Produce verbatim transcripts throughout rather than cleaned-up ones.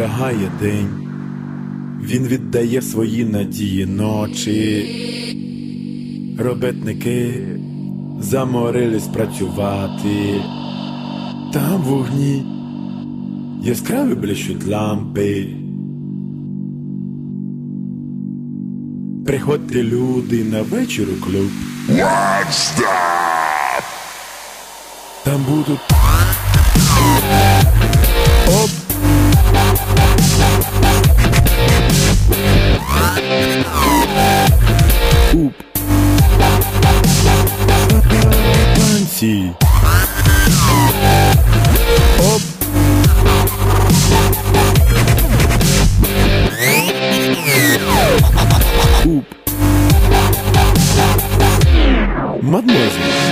лягає день, він віддає свої надії ночі. Робітники заморились працювати, там в вогні яскраві блищуть лампи. Приходьте, люди, на вечір у клуб. Там будуть оп. Уп. Танці. Оп. Уп. Мадмуазель.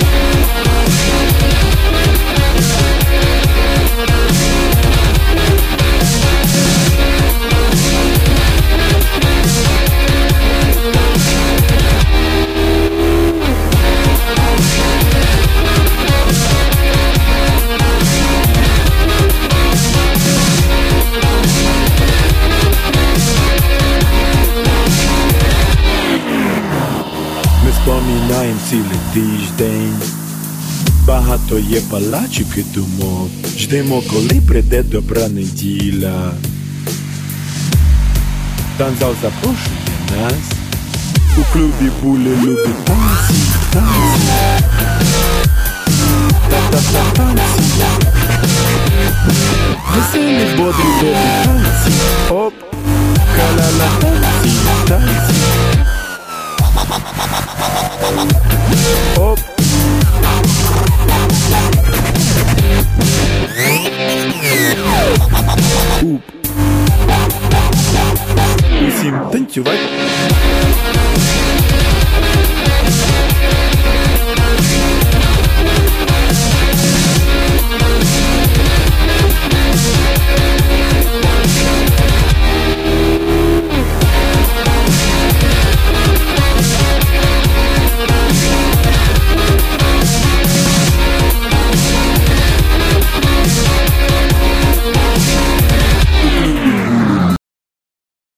Спомінаєм цілий тиждень, багато є палачок і думок, ждемо, коли прийде добра неділя. Танцзал запрошує нас, у клубі були люди танці, танці, та-та-та танці, веселі, бодрі, добрі танці, оп, ха-ла-ла танці, танці. Оп. Уп. Усім танцювати.